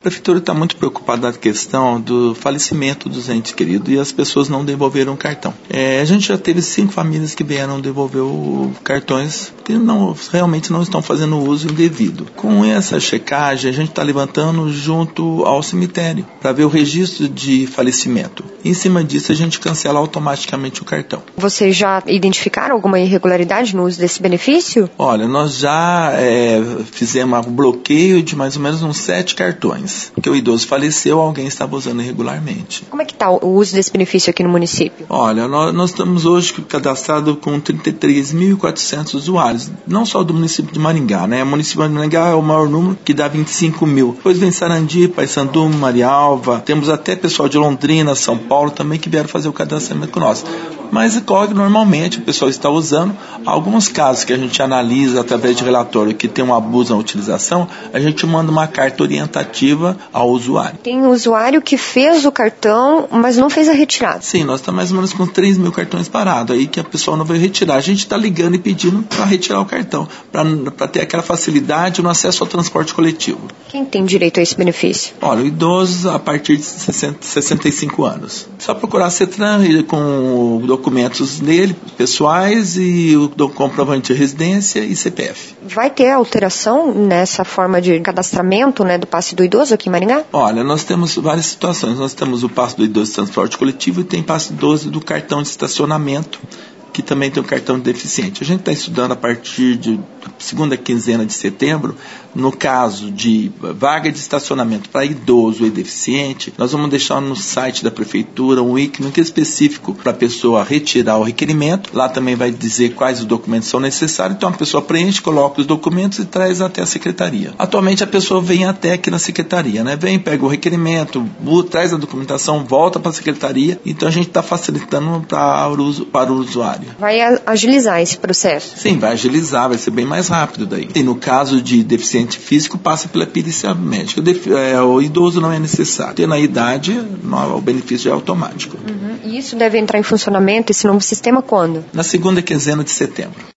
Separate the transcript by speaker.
Speaker 1: Prefeitura está muito preocupada com a questão do falecimento dos entes queridos e as pessoas não devolveram o cartão. A gente já teve 5 famílias que vieram devolver os cartões que realmente não estão fazendo uso indevido. Com essa checagem, a gente está levantando junto ao cemitério para ver o registro de falecimento. Em cima disso, a gente cancela automaticamente o cartão.
Speaker 2: Vocês já identificaram alguma irregularidade no uso desse benefício?
Speaker 1: Olha, nós já fizemos um bloqueio de mais ou menos uns 7 cartões. Porque o idoso faleceu, alguém estava usando irregularmente.
Speaker 2: Como é que está o uso desse benefício aqui no município?
Speaker 1: Olha, nós estamos hoje cadastrados com 33.400 usuários, não só do município de Maringá, né? O município de Maringá é o maior número, que dá 25 mil. Depois vem Sarandi, Paissandu, Marialva, temos até pessoal de Londrina, São Paulo também que vieram fazer o cadastramento com nós. Mas normalmente o pessoal está usando. Alguns casos que a gente analisa através de relatório que tem um abuso na utilização, a gente manda uma carta orientativa ao usuário.
Speaker 2: Tem usuário que fez o cartão, mas não fez a retirada.
Speaker 1: Sim, nós estamos mais ou menos com 3 mil cartões parados aí que a pessoa não veio retirar. A gente está ligando e pedindo para retirar o cartão, para ter aquela facilidade no acesso ao transporte coletivo.
Speaker 2: Quem tem direito a esse benefício?
Speaker 1: Olha, o idoso a partir de 65 anos. Só procurar a CETRAN com documentos dele, pessoais, e o comprovante de residência e CPF.
Speaker 2: Vai ter alteração nessa forma de cadastramento, né, do passe do idoso aqui em Maringá?
Speaker 1: Olha, nós temos várias situações. Nós temos o passe do idoso de transporte coletivo e tem passe do idoso do cartão de estacionamento, que também tem um cartão de deficiente. A gente está estudando a partir de segunda quinzena de setembro, no caso de vaga de estacionamento para idoso e deficiente, nós vamos deixar no site da prefeitura um ícone específico para a pessoa retirar o requerimento. Lá também vai dizer quais os documentos são necessários, então a pessoa preenche, coloca os documentos e traz até a secretaria. Atualmente a pessoa vem até aqui na secretaria, né? Vem, pega o requerimento, traz a documentação, volta para a secretaria, então a gente está facilitando para o usuário.
Speaker 2: Vai agilizar esse processo?
Speaker 1: Sim, vai agilizar, vai ser bem mais rápido daí. E no caso de deficiente físico, passa pela perícia médica. O idoso não é necessário. Tendo a idade, o benefício é automático.
Speaker 2: E isso deve entrar em funcionamento, esse novo sistema, quando?
Speaker 1: Na segunda quinzena de setembro.